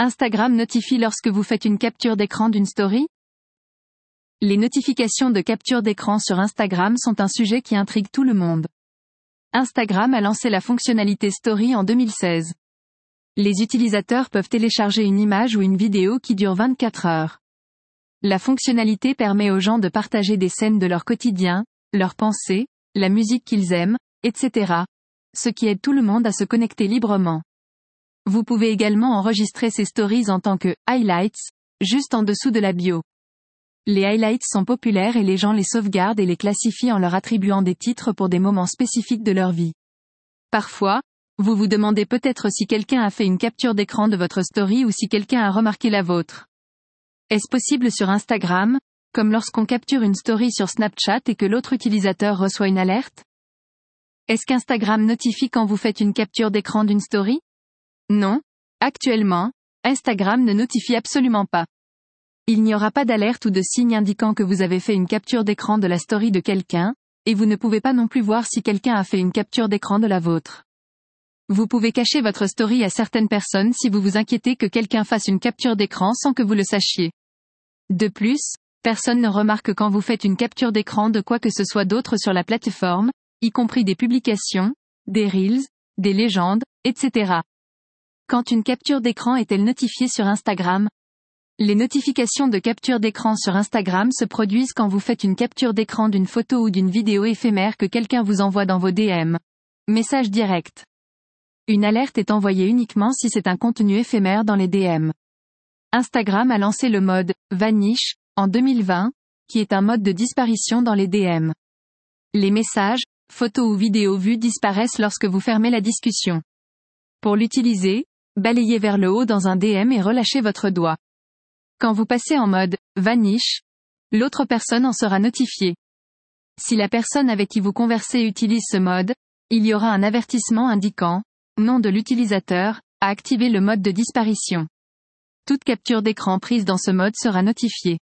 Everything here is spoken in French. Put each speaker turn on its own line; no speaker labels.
Instagram notifie lorsque vous faites une capture d'écran d'une story? Les notifications de capture d'écran sur Instagram sont un sujet qui intrigue tout le monde. Instagram a lancé la fonctionnalité Story en 2016. Les utilisateurs peuvent télécharger une image ou une vidéo qui dure 24 heures. La fonctionnalité permet aux gens de partager des scènes de leur quotidien, leurs pensées, la musique qu'ils aiment, etc. Ce qui aide tout le monde à se connecter librement. Vous pouvez également enregistrer ces stories en tant que « highlights », juste en dessous de la bio. Les highlights sont populaires et les gens les sauvegardent et les classifient en leur attribuant des titres pour des moments spécifiques de leur vie. Parfois, vous vous demandez peut-être si quelqu'un a fait une capture d'écran de votre story ou si quelqu'un a remarqué la vôtre. Est-ce possible sur Instagram, comme lorsqu'on capture une story sur Snapchat et que l'autre utilisateur reçoit une alerte? Est-ce qu'Instagram notifie quand vous faites une capture d'écran d'une story? Non. Actuellement, Instagram ne notifie absolument pas. Il n'y aura pas d'alerte ou de signe indiquant que vous avez fait une capture d'écran de la story de quelqu'un, et vous ne pouvez pas non plus voir si quelqu'un a fait une capture d'écran de la vôtre. Vous pouvez cacher votre story à certaines personnes si vous vous inquiétez que quelqu'un fasse une capture d'écran sans que vous le sachiez. De plus, personne ne remarque quand vous faites une capture d'écran de quoi que ce soit d'autre sur la plateforme, y compris des publications, des reels, des légendes, etc. Quand une capture d'écran est-elle notifiée sur Instagram? Les notifications de capture d'écran sur Instagram se produisent quand vous faites une capture d'écran d'une photo ou d'une vidéo éphémère que quelqu'un vous envoie dans vos DM. Message direct. Une alerte est envoyée uniquement si c'est un contenu éphémère dans les DM. Instagram a lancé le mode « Vanish » en 2020, qui est un mode de disparition dans les DM. Les messages, photos ou vidéos vues disparaissent lorsque vous fermez la discussion. Pour l'utiliser, balayez vers le haut dans un DM et relâchez votre doigt. Quand vous passez en mode « Vanish », l'autre personne en sera notifiée. Si la personne avec qui vous conversez utilise ce mode, il y aura un avertissement indiquant « Nom de l'utilisateur » à activer le mode de disparition. Toute capture d'écran prise dans ce mode sera notifiée.